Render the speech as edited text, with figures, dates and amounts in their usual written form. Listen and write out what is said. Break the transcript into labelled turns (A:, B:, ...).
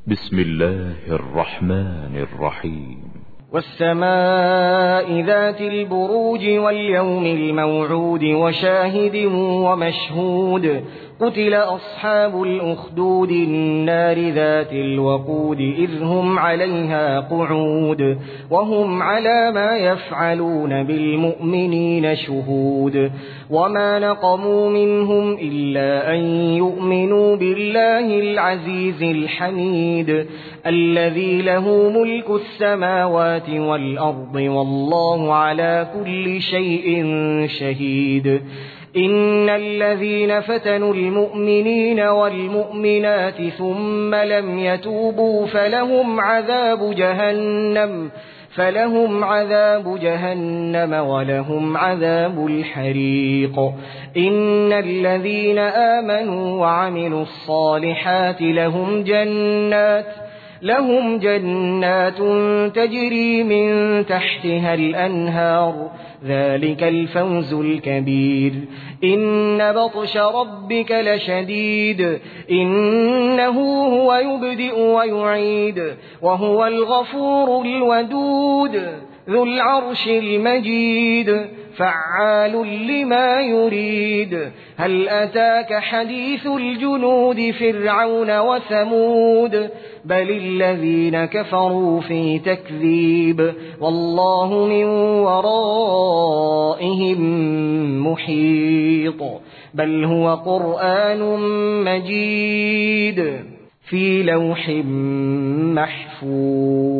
A: بسم الله الرحمن الرحيم.
B: والسماء ذات البروج واليوم الموعود وشاهد ومشهود قتل أصحاب الأخدود النار ذات الوقود إذ هم عليها قعود وهم على ما يفعلون بالمؤمنين شهود وما نقموا منهم إلا أن يؤمنوا بالله العزيز الحميد الذي له ملك السماوات والأرض والله على كل شيء شهيد. إن الذين فتنوا المؤمنين والمؤمنات ثم لم يتوبوا فلهم عذاب جهنم ولهم عذاب الحريق. إن الذين آمنوا وعملوا الصالحات لهم جنات تجري من تحتها الأنهار ذلك الفوز الكبير. إن بطش ربك لشديد إنه هو يبدئ ويعيد وهو الغفور الودود ذو العرش المجيد فعال لما يريد. هل أتاك حديث الجنود فرعون وثمود بل الذين كفروا في تكذيب والله من ورائهم محيط. بل هو قرآن مجيد في لوح محفوظ.